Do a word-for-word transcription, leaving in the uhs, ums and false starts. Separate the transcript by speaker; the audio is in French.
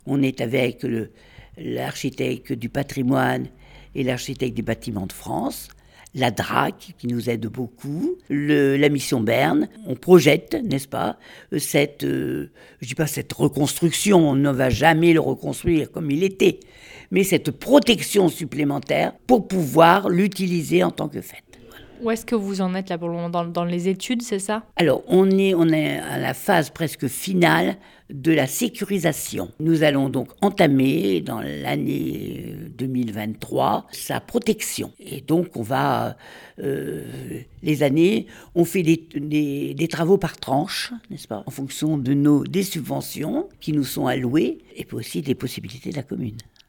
Speaker 1: On est avec le, l'architecte du patrimoine et l'architecte des bâtiments de France, la D R A C qui nous aide beaucoup, le, la mission Berne. On projette, n'est-ce pas, cette, euh, je dis pas cette reconstruction, on ne va jamais le reconstruire comme il était, mais cette protection supplémentaire pour pouvoir l'utiliser en tant que fête.
Speaker 2: Où est-ce que vous en êtes là pour le moment dans, dans les études, c'est ça?
Speaker 1: Alors, on est, on est à la phase presque finale de la sécurisation. Nous allons donc entamer dans l'année deux mille vingt-trois sa protection. Et donc, on va, euh, les années, on fait des, des, des travaux par tranche, n'est-ce pas, en fonction de nos, des subventions qui nous sont allouées et puis aussi des possibilités de la commune.